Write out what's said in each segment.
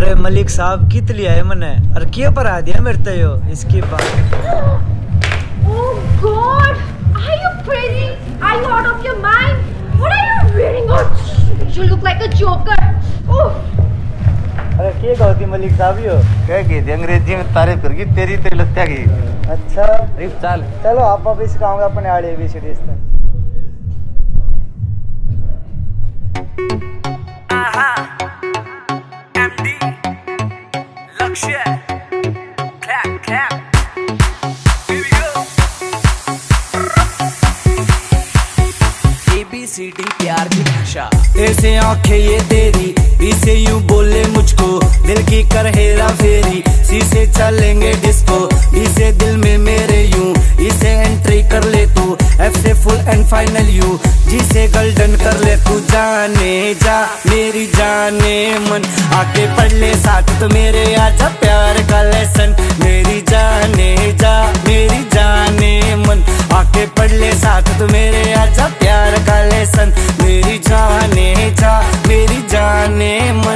अरे मलिक साहब कित लिया है मने और क्या पर आ दिया मेरे तयो इसकी बात। Oh God! Are you crazy? Are you out of your mind? What are you wearing on? You look like a joker. Oh! अरे क्या कहती मलिक साहब यो क्या कहती अंग्रेजी में तारीफ करगी तेरी तेरी लगता की। अच्छा चल चलो आप वापस गाँव अपने आड़े भी सीढ़ी से ABCD प्यार की भाषा। ऐसे आंखें ये तेरी इसे यूं बोले मुझको दिल की कर हेरा फेरी शीशे चलेंगे डिस्को इसे दिल में मेरे यूं इसे एंट्री कर ले तू F से फुल एंड फाइनल यू जिसे गोल्डन कर ले तू जाने जा मेरी जाने मन आके पढ़ ले साथ तो मेरे आजा प्यार का लेसन मेरी जाने जा मेरी जाने मन आके पढ़ ले साथ तो मेरे आजा प्यार का लेसन मेरी जाने जा मेरी जाने मन।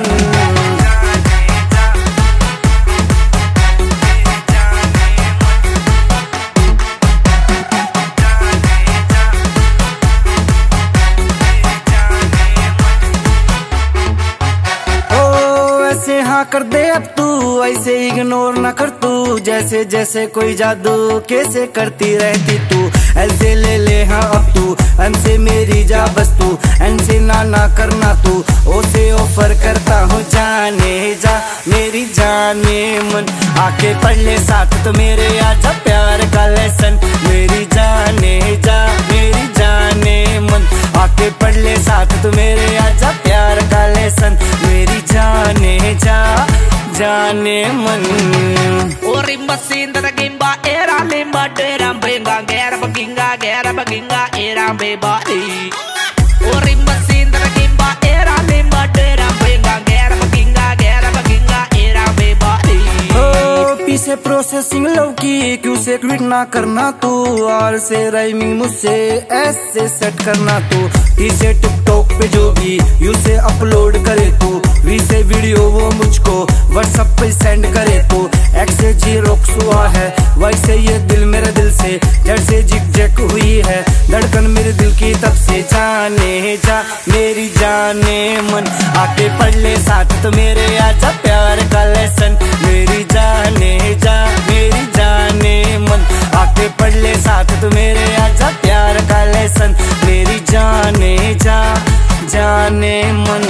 हाँ कर दे अब तू ऐसे इग्नोर ना कर तू जैसे जैसे कोई जादू कैसे करती रहती तू ऐसे ले ले हाँ अब तू हमसे मेरी जा बस तू ऐसे ना करना तू ओ से ऑफर करता हूँ जाने जा मेरी जाने मन आके पढ़ ले साथ तो मेरे आजा प्यार का लेसन मेरी जाने जा मेरी जाने मन आके पढ़ ले साथ तो मेरे आजा प्यार का लेसन मेरी जाने जा जाने मन। Orimba sinda da gimba era limba dera bringa gera baginga era bebadi. Orimba sinda da gimba era limba dera bringa gera baginga era bebadi. पीछे प्रोसेसिंग लव की क्यों से क्विट ना करना तू और से राइमिंग मुझसे ऐसे सेट करना तू इसे टिकटॉक पे जो भी यू से अपलोड करे तू वी से वीडियो वो मुझको व्हाट्सएप पे सेंड करे तू एक्स से जी रोक्स हुआ है वैसे ये दिल मेरे दिल से जड़ से जिग जैक हुई है धड़कन मेरे दिल की तब से जाने जा मेरी जाने मन आके पढ़ ले साथ तो मेरे आजा प्यार का लेसन मेरी जाने जा मेरी जाने मन आके पढ़ ले साथ तो मेरे आजा प्यार का लेसन मेरी जाने जा जाने मन।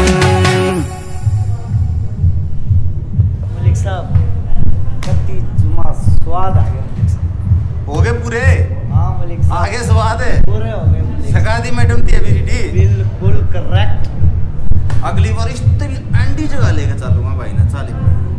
मलिक साहब कत्ती जुमा स्वाद आ गया हो गए पूरे। हाँ मलिक साहब आगे स्वाद है पूरे हो गए मलिक सका दी मैडम दी एबिलिटी बिल्कुल करेक्ट। अगली बार इस तेरी एंटी जगह लेकर चलूंगा भाई ना चाली